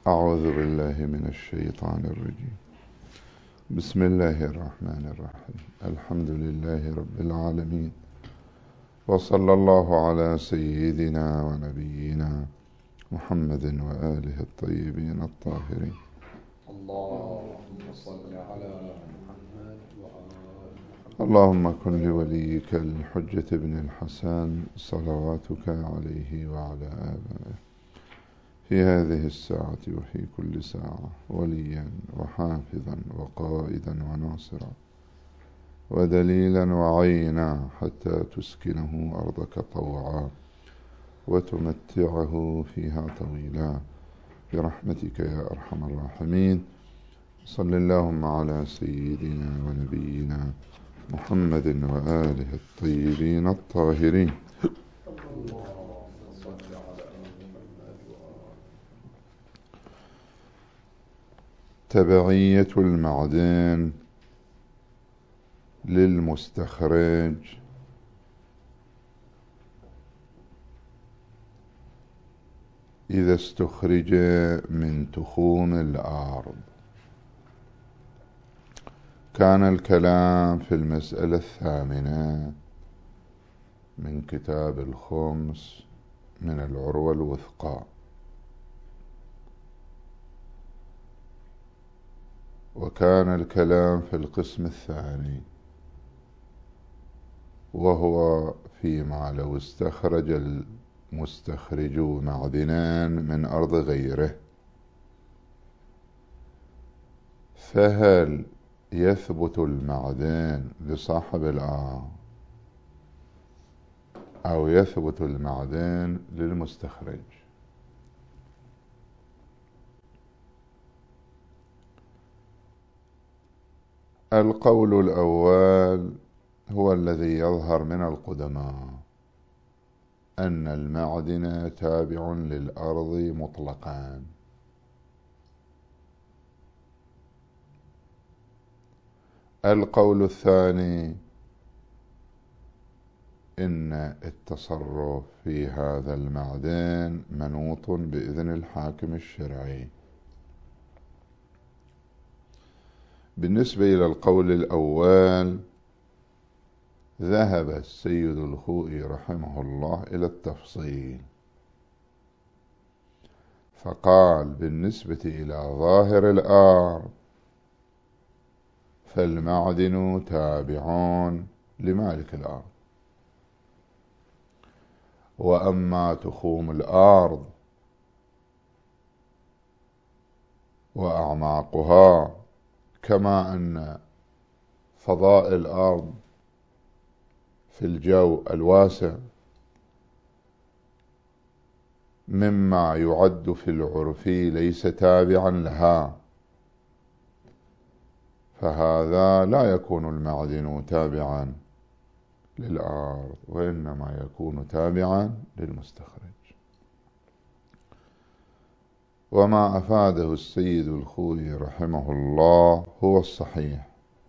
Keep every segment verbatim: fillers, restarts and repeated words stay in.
أعوذ بالله من الشيطان الرجيم. بسم الله الرحمن الرحيم. الحمد لله رب العالمين، وصلى الله على سيدنا ونبينا محمد وآله الطيبين الطاهرين. اللهم صل على محمد وآل محمد. اللهم كن لوليك الحجة بن الحسن صلواتك عليه وعلى آبائه في هذه الساعة وفي كل ساعة وليا وحافظا وقائدا وناصرا ودليلا وعينا، حتى تسكنه أرضك طوعا وتمتعه فيها طويلا برحمتك يا أرحم الراحمين. صل اللهم على سيدنا ونبينا محمد وآله الطيبين الطاهرين. تبعية المعدن للمستخرج إذا استخرج من تخوم الأرض. كان الكلام في المسألة الثامنة من كتاب الخمس من العروة الوثقى، وكان الكلام في القسم الثاني وهو فيما لو استخرج المستخرج معدنا من أرض غيره، فهل يثبت المعدن لصاحب الأرض أو يثبت المعدن للمستخرج؟ القول الأول هو الذي يظهر من القدماء، أن المعدن تابع للأرض مطلقا. القول الثاني إن التصرف في هذا المعدن منوط بإذن الحاكم الشرعي. بالنسبة إلى القول الأول ذهب السيد الخوئي رحمه الله إلى التفصيل، فقال بالنسبة إلى ظاهر الأرض فالمعدن تابعون لمالك الأرض، وأما تخوم الأرض وأعماقها كما أن فضاء الأرض في الجو الواسع مما يعد في العرف ليس تابعا لها، فهذا لا يكون المعدن تابعا للأرض، وإنما يكون تابعا للمستخرج. وما أفاده السيد الخوئي رحمه الله هو الصحيح،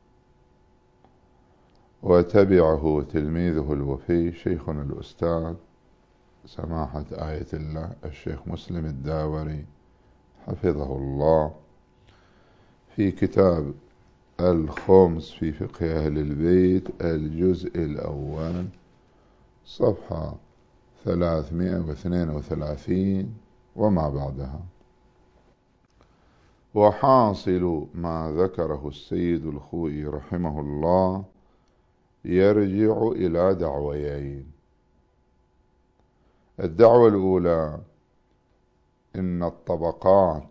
وتبعه تلميذه الوفي شيخنا الأستاذ سماحة آية الله الشيخ مسلم الداوري حفظه الله في كتاب الخمس في فقه أهل البيت الجزء الأول صفحة ثلاثمائة واثنين وثلاثين وما بعدها. وحاصل ما ذكره السيد الخوئي رحمه الله يرجع إلى دعويين. الدعوة الأولى إن الطبقات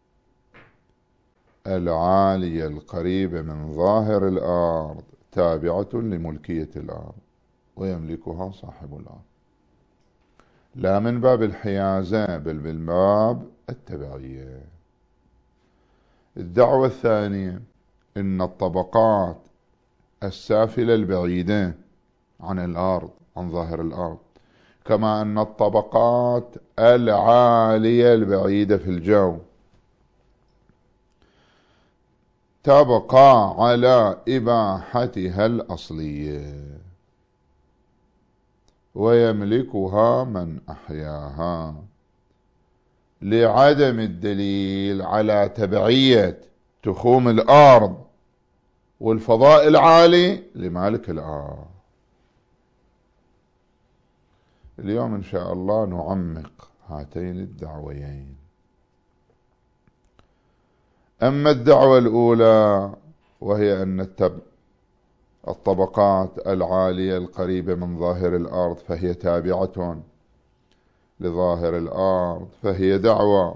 العالية القريبة من ظاهر الأرض تابعة لملكية الأرض ويملكها صاحب الأرض، لا من باب الحيازة بل من باب التبعية. الدعوة الثانية إن الطبقات السافلة البعيدة عن الأرض عن ظاهر الأرض كما أن الطبقات العالية البعيدة في الجو تبقى على إباحتها الأصلية ويملكها من أحياها، لعدم الدليل على تبعية تخوم الأرض والفضاء العالي لمالك الأرض. اليوم إن شاء الله نعمق هاتين الدعويين. أما الدعوة الأولى وهي أن الطبقات العالية القريبة من ظاهر الأرض فهي تابعة لظاهر الأرض، فهي دعوة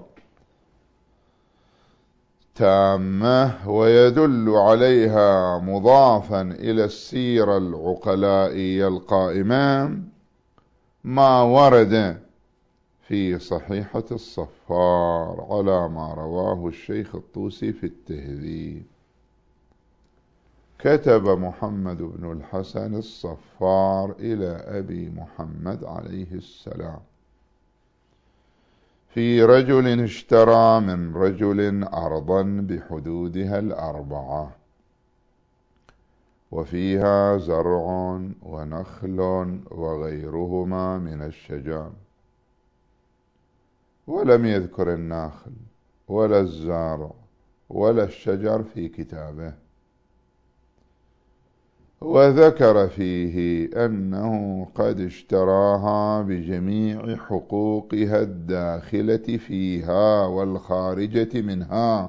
تامة، ويدل عليها مضافا إلى السيرة العقلائية القائمة ما ورد في صحيحة الصفار على ما رواه الشيخ الطوسي في التهذيب. كتب محمد بن الحسن الصفار إلى أبي محمد عليه السلام في رجل اشترى من رجل أرضا بحدودها الأربعة وفيها زرع ونخل وغيرهما من الشجر، ولم يذكر النخل ولا الزرع ولا الشجر في كتابه، وذكر فيه أنه قد اشتراها بجميع حقوقها الداخلة فيها والخارجة منها.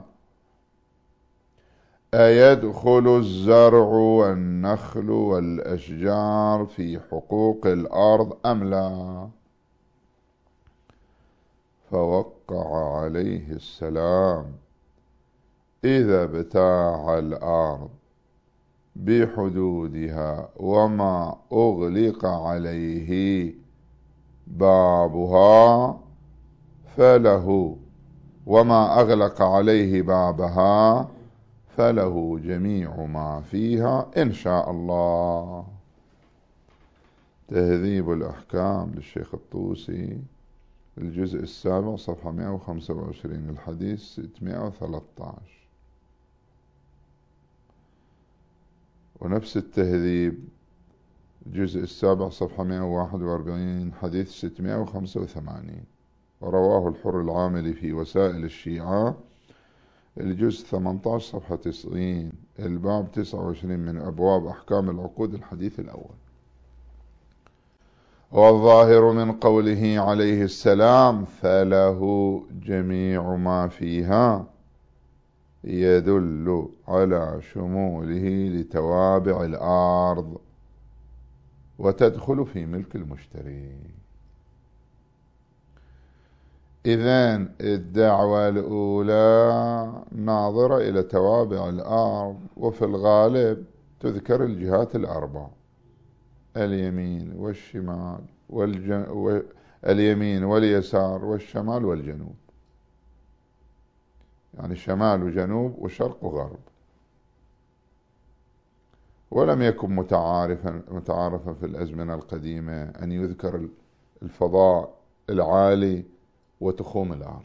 أيدخل الزرع والنخل والأشجار في حقوق الأرض أم لا؟ فوقع عليه السلام: إذا ابتاع الأرض بحدودها وما أغلق عليه بابها فله وما أغلق عليه بابها فله جميع ما فيها إن شاء الله. تهذيب الأحكام للشيخ الطوسي، الجزء السابع، صفحة مئة وخمسة وعشرين، الحديث ستمئة وثلاثة عشر. ونفس التهذيب الجزء السابع، صفحة مئة وواحد وأربعين، حديث ستمئة وخمسة وثمانين، ورواه الحر العاملي في وسائل الشيعة، الجزء ثمانية عشر، صفحة تسعين، الباب تسعة وعشرين من أبواب أحكام العقود، الحديث الأول. والظاهر من قوله عليه السلام: فله جميع ما فيها، يدل على شموله لتوابع الأرض وتدخل في ملك المشتري. إذن الدعوة الأولى ناظرة إلى توابع الأرض، وفي الغالب تذكر الجهات الأربع: اليمين والشمال والجن... اليمين واليسار والشمال والجنوب، يعني شمال وجنوب وشرق وغرب. ولم يكن متعارفا متعارفا في الأزمنة القديمة أن يذكر الفضاء العالي وتخوم الأرض.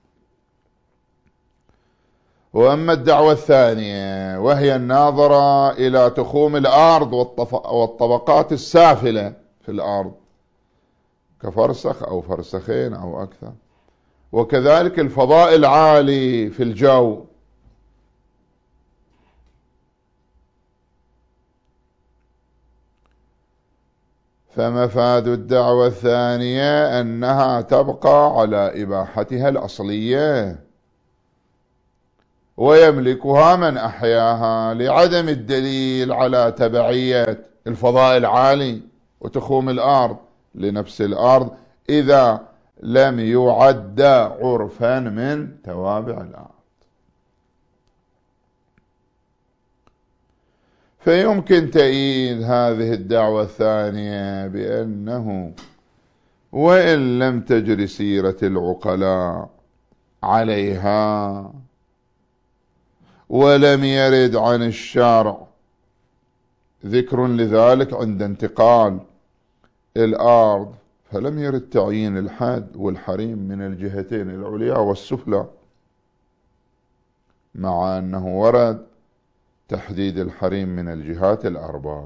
وأما الدعوة الثانية وهي الناظرة إلى تخوم الأرض والطبقات السافلة في الأرض كفرسخ أو فرسخين أو أكثر، وكذلك الفضاء العالي في الجو، فمفاد الدعوة الثانية أنها تبقى على إباحتها الأصلية ويملكها من أحياها، لعدم الدليل على تبعية الفضاء العالي وتخوم الأرض لنفس الأرض إذا لم يعد عرفا من توابع الأرض. فيمكن تأييد هذه الدعوة الثانية بأنه وإن لم تجر سيرة العقلاء عليها ولم يرد عن الشارع ذكر لذلك عند انتقال الأرض، فلم يرد تعيين الحد والحريم من الجهتين العليا والسفلى، مع أنه ورد تحديد الحريم من الجهات الأربع: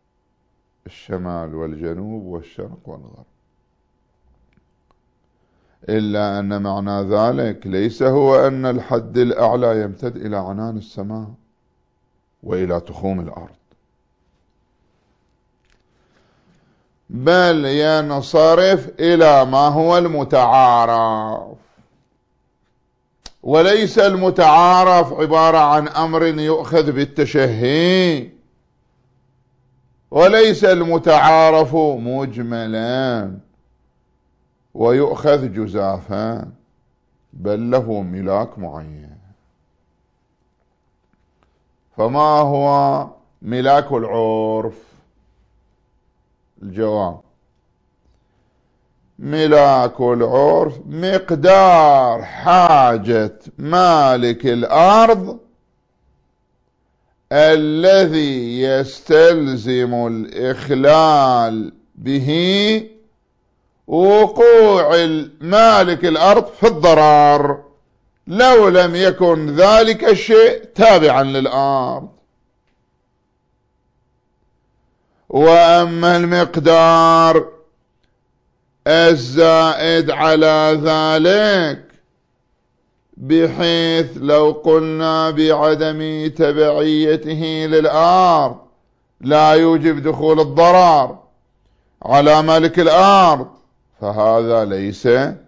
الشمال والجنوب والشرق والغرب. إلا أن معنى ذلك ليس هو أن الحد الأعلى يمتد إلى عنان السماء وإلى تخوم الأرض، بل ينصرف إلى ما هو المتعارف. وليس المتعارف عبارة عن أمر يؤخذ بالتشهي، وليس المتعارف مجملا ويؤخذ جزافا، بل له ملاك معين. فما هو ملاك العرف؟ الجواب: ملاك العرف مقدار حاجة مالك الأرض الذي يستلزم الإخلال به وقوع مالك الأرض في الضرر، لو لم يكن ذلك الشيء تابعا للأرض. وأما المقدار الزائد على ذلك بحيث لو قلنا بعدم تبعيته للأرض لا يوجب دخول الضرر على مالك الأرض، فهذا ليس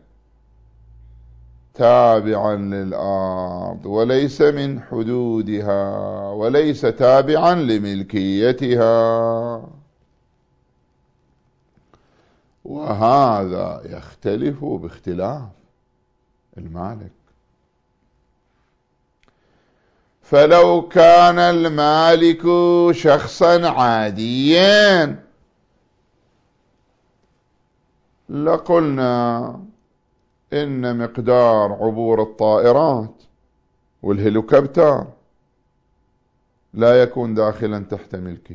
تابعا للأرض وليس من حدودها وليس تابعا لملكيتها، وهذا يختلف باختلاف المالك. فلو كان المالك شخصا عاديا لقلنا إن مقدار عبور الطائرات والهليكوبتر لا يكون داخلا تحت ملكه،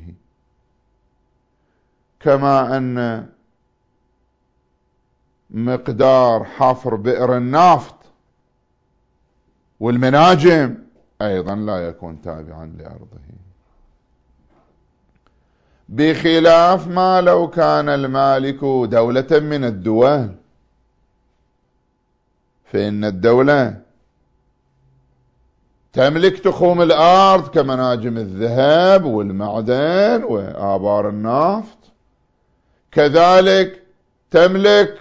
كما أن مقدار حفر بئر النفط والمناجم أيضا لا يكون تابعا لأرضه، بخلاف ما لو كان المالك دولة من الدول، فإن الدولة تملك تخوم الأرض كمناجم الذهب والمعدن وآبار النفط، كذلك تملك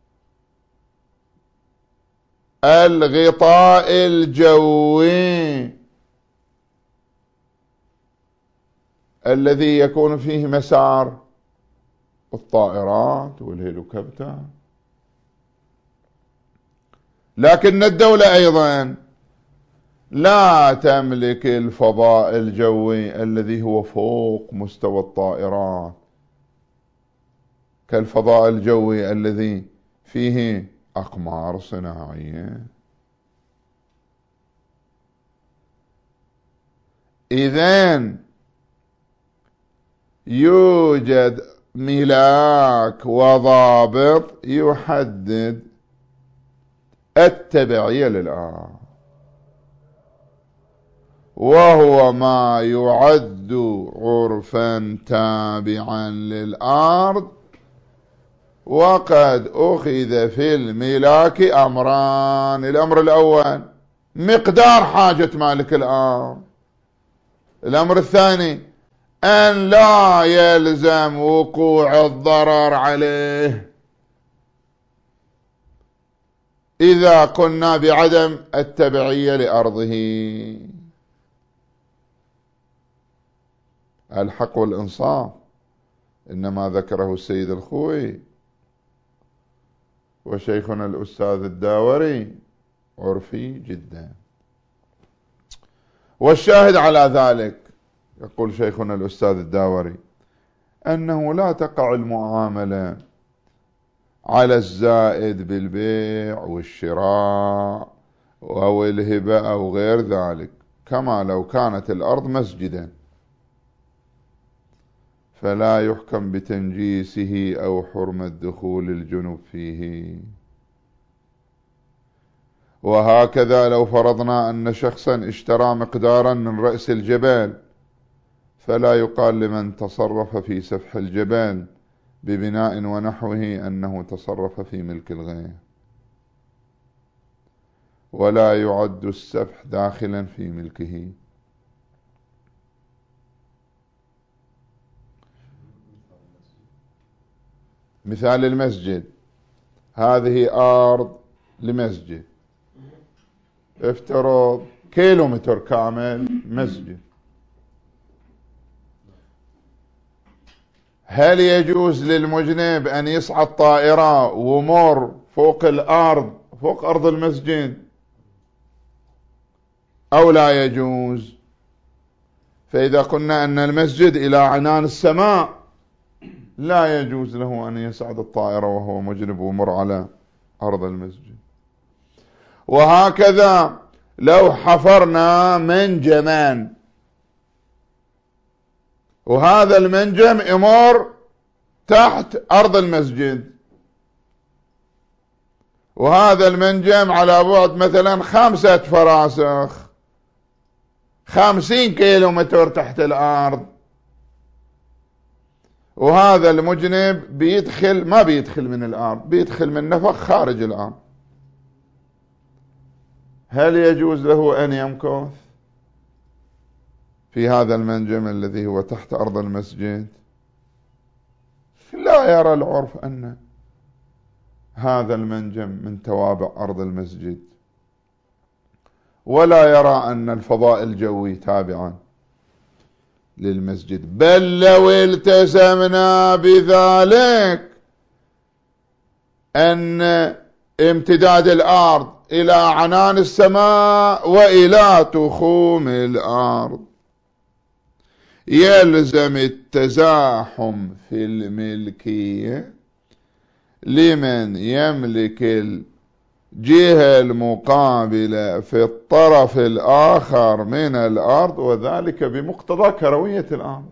الغطاء الجوي الذي يكون فيه مسار الطائرات والهليكوبتر. لكن الدولة أيضا لا تملك الفضاء الجوي الذي هو فوق مستوى الطائرات، كالفضاء الجوي الذي فيه أقمار صناعية. إذن يوجد ملاك وضابط يحدد التبعية للأرض، وهو ما يعد عرفا تابعا للأرض. وقد أخذ في الملاك أمران: الأمر الأول مقدار حاجة مالك الأرض، الأمر الثاني أن لا يلزم وقوع الضرر عليه إذا قلنا بعدم التبعية لأرضه. الحق والإنصاف إنما ذكره السيد الخوئي وشيخنا الأستاذ الداوري عرفي جدا. والشاهد على ذلك يقول شيخنا الأستاذ الداوري أنه لا تقع المعاملة على الزائد بالبيع والشراء أو الهبة أو غير ذلك، كما لو كانت الأرض مسجدا فلا يحكم بتنجيسه أو حرمة دخول الجنب فيه. وهكذا لو فرضنا أن شخصا اشترى مقدارا من رأس الجبل فلا يقال لمن تصرف في سفح الجبل ببناء ونحوه أنه تصرف في ملك الغير، ولا يعد السفح داخلا في ملكه. مثال المسجد، هذه أرض لمسجد، افترض كيلو متر كامل مسجد، هل يجوز للمجنب أن يصعد طائرة ومر فوق الأرض، فوق أرض المسجد، أو لا يجوز؟ فإذا قلنا أن المسجد إلى عنان السماء لا يجوز له أن يصعد الطائرة وهو مجنب ومر على أرض المسجد. وهكذا لو حفرنا منجما وهذا المنجم يمر تحت أرض المسجد، وهذا المنجم على بعد مثلا خمسة فراسخ، خمسين كيلو متر تحت الأرض، وهذا المجنب بيدخل، ما بيدخل من الأرض، بيدخل من نفق خارج الأرض، هل يجوز له أن يمكث في هذا المنجم الذي هو تحت أرض المسجد؟ لا يرى العرف أن هذا المنجم من توابع أرض المسجد، ولا يرى أن الفضاء الجوي تابعا للمسجد، بل لو التزمنا بذلك أن امتداد الأرض إلى عنان السماء وإلى تخوم الأرض يلزم التزاحم في الملكية لمن يملك الجهة المقابلة في الطرف الآخر من الأرض، وذلك بمقتضى كروية الأرض.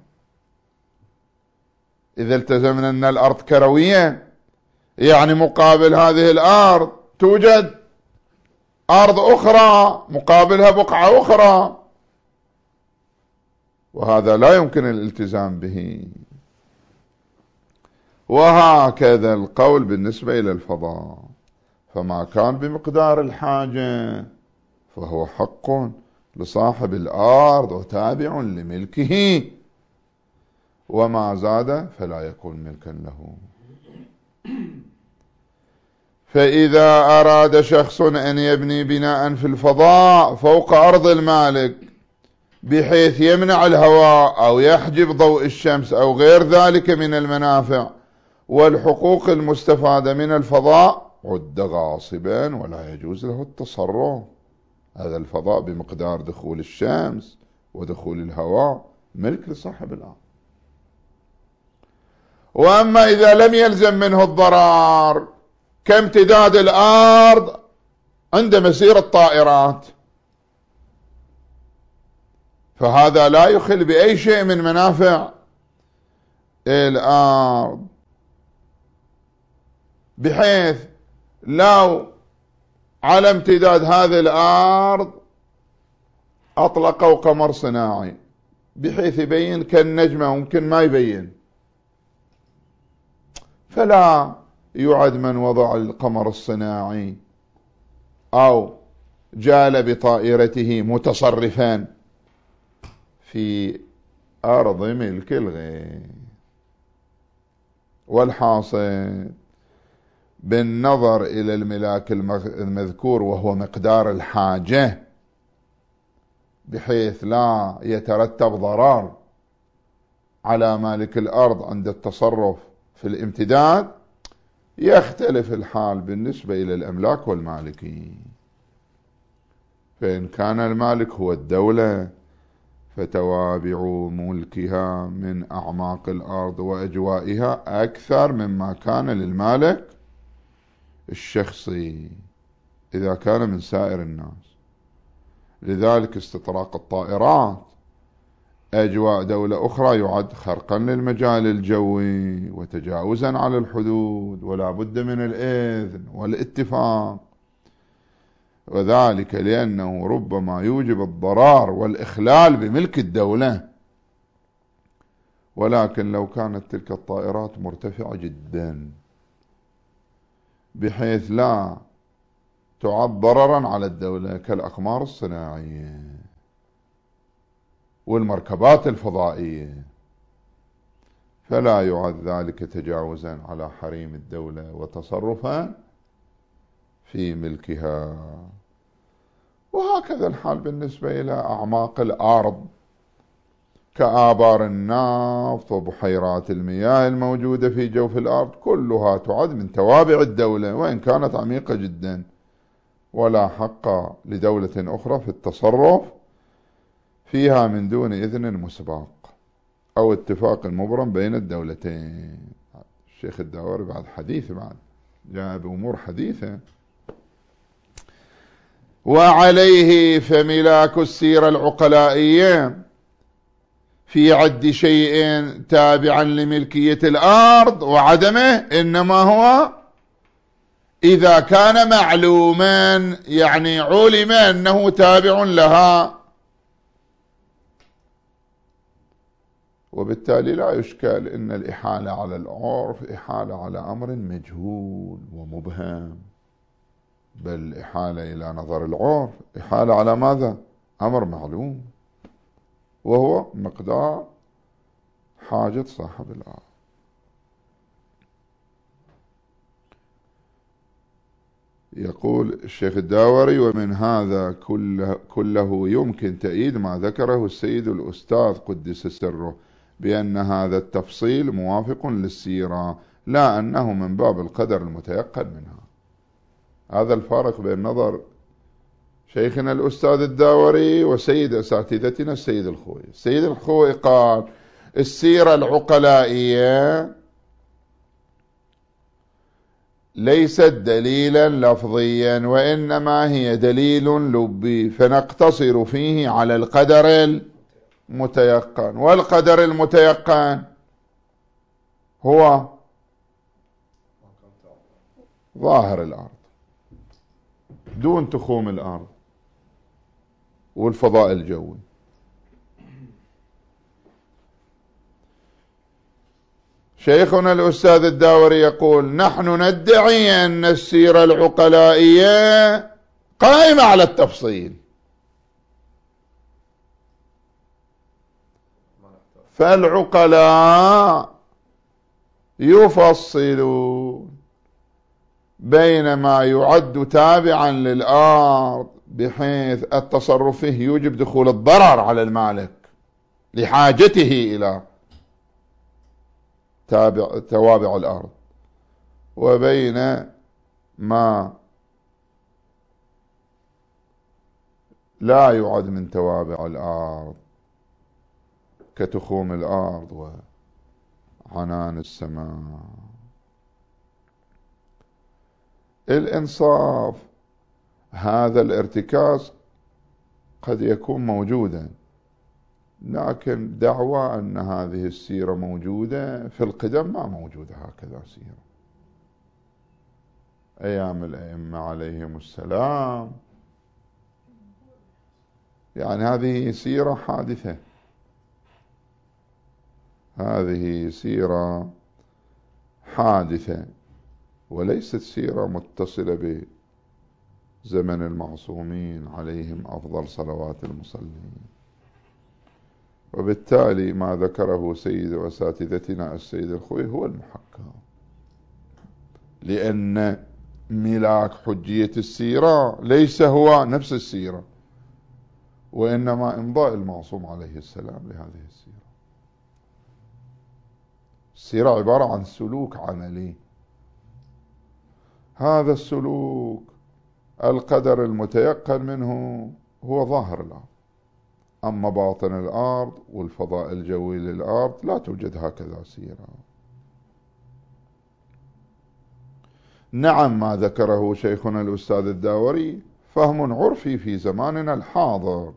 إذا التزمنا أن الأرض كروية يعني مقابل هذه الأرض توجد أرض أخرى مقابلها بقعة أخرى، وهذا لا يمكن الالتزام به. وهكذا القول بالنسبة إلى الفضاء، فما كان بمقدار الحاجة فهو حق لصاحب الأرض وتابع لملكه، وما زاد فلا يكون ملكا له. فإذا أراد شخص أن يبني بناء في الفضاء فوق أرض المالك بحيث يمنع الهواء أو يحجب ضوء الشمس أو غير ذلك من المنافع والحقوق المستفادة من الفضاء، عد غاصبا ولا يجوز له التصرف. هذا الفضاء بمقدار دخول الشمس ودخول الهواء ملك لصاحب الأرض. وأما إذا لم يلزم منه الضرر كامتداد الأرض عند مسير الطائرات، فهذا لا يخل بأي شيء من منافع الأرض، بحيث لو على امتداد هذه الأرض أطلقوا قمر صناعي بحيث يبين كالنجمة ممكن ما يبين، فلا يعد من وضع القمر الصناعي أو جال بطائرته متصرفان في أرض ملك الغير. والحاصل بالنظر إلى الملاك المذكور وهو مقدار الحاجة بحيث لا يترتب ضرر على مالك الأرض عند التصرف في الامتداد، يختلف الحال بالنسبة إلى الأملاك والمالكين. فإن كان المالك هو الدولة فتوابع ملكها من أعماق الأرض وأجوائها أكثر مما كان للمالك الشخصي إذا كان من سائر الناس. لذلك استطراق الطائرات أجواء دولة أخرى يعد خرقا للمجال الجوي وتجاوزا على الحدود، ولا بد من الإذن والاتفاق، وذلك لأنه ربما يوجب الضرر والإخلال بملك الدولة. ولكن لو كانت تلك الطائرات مرتفعة جدا بحيث لا تعد ضررا على الدولة كالأقمار الصناعية والمركبات الفضائية، فلا يعد ذلك تجاوزا على حريم الدولة وتصرفا في ملكها. وهكذا الحال بالنسبة إلى أعماق الأرض كآبار النفط وبحيرات المياه الموجودة في جوف الأرض، كلها تعد من توابع الدولة وإن كانت عميقة جدا، ولا حق لدولة أخرى في التصرف فيها من دون إذن مسبق أو اتفاق مبرم بين الدولتين. الشيخ الداوري بعد حديث بعد جاء بأمور حديثة. وعليه فملاك السيرة العقلائية في عد شيء تابعا لملكية الأرض وعدمه إنما هو إذا كان معلوما، يعني علم أنه تابع لها، وبالتالي لا يشكل إن الإحالة على العرف إحالة على أمر مجهول ومبهم، بل إحالة إلى نظر العرف إحالة على ماذا؟ أمر معلوم، وهو مقدار حاجة صاحب الأرض. يقول الشيخ الداوري: ومن هذا كله, كله يمكن تأييد ما ذكره السيد الأستاذ قدس سره بأن هذا التفصيل موافق للسيرة، لا أنه من باب القدر المتيقن منها. هذا الفارق بين نظر شيخنا الأستاذ الداوري وسيد أساتذتنا السيد الخوئي. السيد الخوئي قال: السيرة العقلائية ليست دليلا لفظيا، وإنما هي دليل لبي، فنقتصر فيه على القدر المتيقن. والقدر المتيقن هو ظاهر الأرض دون تخوم الأرض والفضاء الجوي. شيخنا الأستاذ الداوري يقول: نحن ندعي أن السيرة العقلائية قائمة على التفصيل، فالعقلاء يفصلون بين ما يعد تابعا للأرض بحيث التصرف فيه يوجب دخول الضرر على المالك لحاجته إلى تابع توابع الأرض، وبين ما لا يعد من توابع الأرض كتخوم الأرض وعنان السماء. الإنصاف هذا الارتكاز قد يكون موجودا، لكن دعوى أن هذه السيرة موجودة في القدم ما موجودة هكذا سيرة. أيام الأئمة عليهم السلام يعني هذه سيرة حادثة، هذه سيرة حادثة وليست سيرة متصلة بزمن المعصومين عليهم أفضل صلوات المصلين. وبالتالي ما ذكره سيد وأساتذتنا السيد الخوئي هو المحكم، لأن ملاك حجية السيرة ليس هو نفس السيرة، وإنما إمضاء المعصوم عليه السلام لهذه السيرة. السيرة عبارة عن سلوك عملي، هذا السلوك القدر المتيقن منه هو ظاهر الأرض، أما باطن الأرض والفضاء الجوي للأرض لا توجد هكذا سيرة. نعم ما ذكره شيخنا الأستاذ الداوري فهم عرفي في زماننا الحاضر،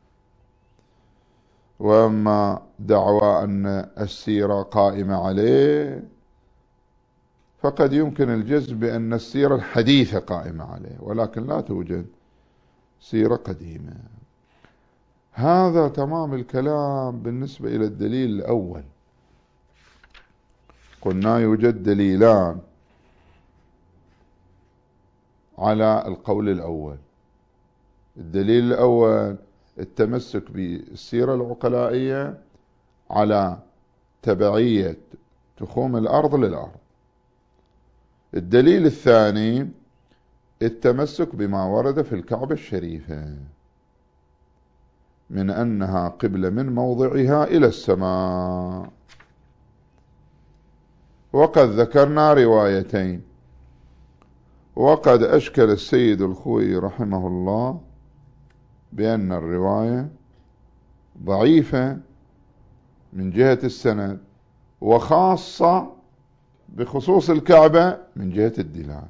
وأما دعوى أن السيرة قائمة عليه فقد يمكن الجزم بأن السيرة الحديثة قائمة عليه، ولكن لا توجد سيرة قديمة. هذا تمام الكلام بالنسبة إلى الدليل الأول. قلنا يوجد دليلان على القول الأول. الدليل الأول التمسك بالسيرة العقلائية على تبعية تخوم الأرض للأرض. الدليل الثاني التمسك بما ورد في الكعبة الشريفة من أنها قبلة من موضعها إلى السماء. وقد ذكرنا روايتين، وقد أشكل السيد الخوئي رحمه الله بأن الرواية ضعيفة من جهة السند، وخاصة بخصوص الكعبة من جهة الدلالة.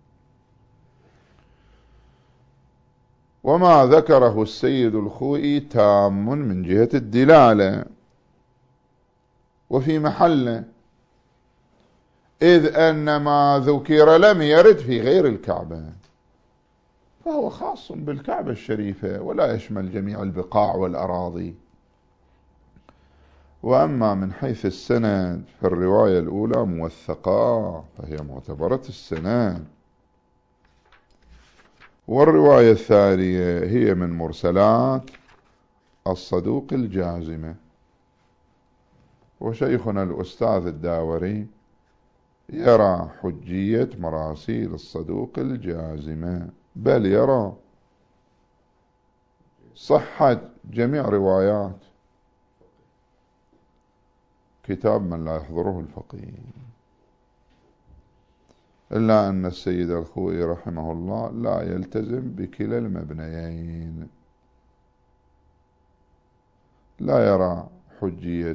وما ذكره السيد الخوئي تام من جهة الدلالة وفي محله، إذ أن ما ذكر لم يرد في غير الكعبة، فهو خاص بالكعبة الشريفة ولا يشمل جميع البقاع والأراضي. وأما من حيث السند فالرواية الأولى موثقة فهي معتبرة السند، والرواية الثانية هي من مرسلات الصدوق الجازمة. وشيخنا الأستاذ الداوري يرى حجية مراسيل الصدوق الجازمة، بل يرى صحة جميع روايات كتاب من لا يحضره الفقيه، إلا أن السيد الخوئي رحمه الله لا يلتزم بكلا المبنيين، لا يرى حجية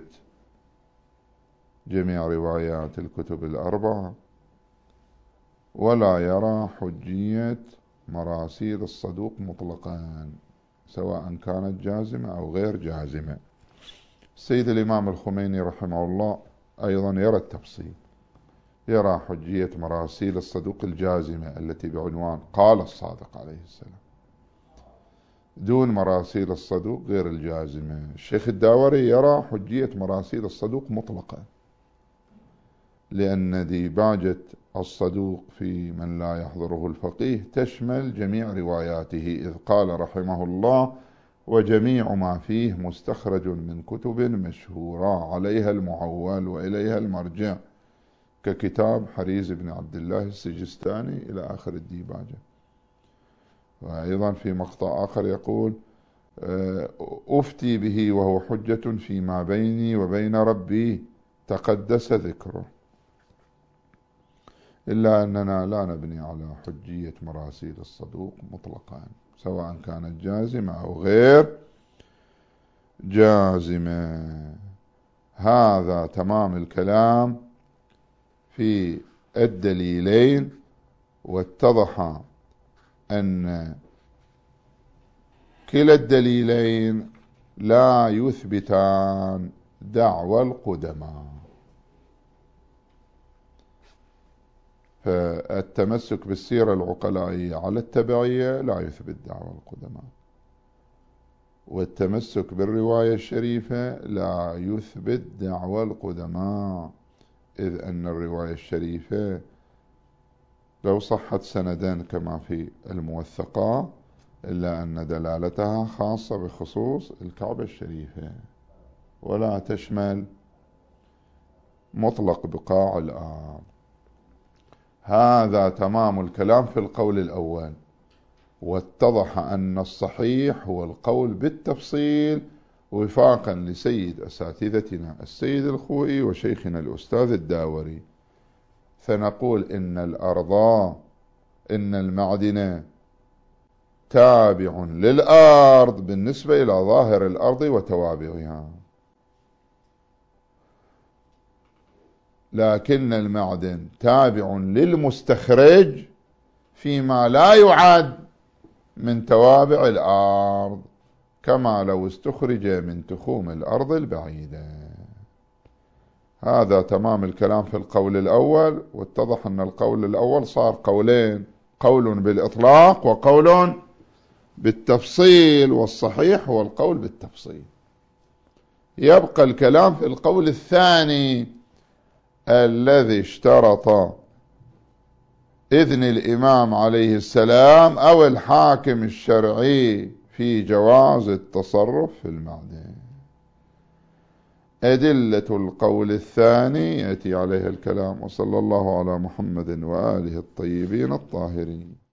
جميع روايات الكتب الأربعة، ولا يرى حجية مراسيل الصدوق مطلقا سواء كانت جازمة أو غير جازمة. السيد الإمام الخميني رحمه الله أيضا يرى التفصيل، يرى حجية مراسيل الصدوق الجازمة التي بعنوان قال الصادق عليه السلام دون مراسيل الصدوق غير الجازمة. الشيخ الداوري يرى حجية مراسيل الصدوق مطلقا، لأن ديباجة الصدوق في من لا يحضره الفقيه تشمل جميع رواياته، إذ قال رحمه الله وجميع ما فيه مستخرج من كتب مشهورة عليها المعول وإليها المرجع، ككتاب حريز بن عبد الله السجستاني إلى آخر الديباجة. وأيضا في مقطع آخر يقول أفتي به وهو حجة فيما بيني وبين ربي تقدس ذكره. إلا أننا لا نبني على حجية مراسيل الصدوق مطلقا سواء كانت جازمة أو غير جازمة. هذا تمام الكلام في الدليلين، واتضح أن كلا الدليلين لا يثبتان دعوى القدماء، فالتمسك بالسيرة العقلائية على التبعية لا يثبت دعوى القدماء، والتمسك بالرواية الشريفة لا يثبت دعوى القدماء، إذ أن الرواية الشريفة لو صحت سندا كما في الموثقة إلا أن دلالتها خاصة بخصوص الكعبة الشريفة ولا تشمل مطلق بقاع الأرض. هذا تمام الكلام في القول الأول، واتضح أن الصحيح هو القول بالتفصيل وفاقا لسيد أساتذتنا السيد الخوئي وشيخنا الأستاذ الداوري. فنقول إن الأرض إن المعدن تابع للأرض بالنسبة إلى ظاهر الأرض وتوابعها، لكن المعدن تابع للمستخرج فيما لا يعد من توابع الأرض، كما لو استخرج من تخوم الأرض البعيدة. هذا تمام الكلام في القول الأول، واتضح أن القول الأول صار قولين، قول بالإطلاق وقول بالتفصيل، والصحيح هو القول بالتفصيل. يبقى الكلام في القول الثاني الذي اشترط إذن الإمام عليه السلام أو الحاكم الشرعي في جواز التصرف في المعدن. أدلة القول الثاني يأتي عليها الكلام. وصلى الله على محمد وآله الطيبين الطاهرين.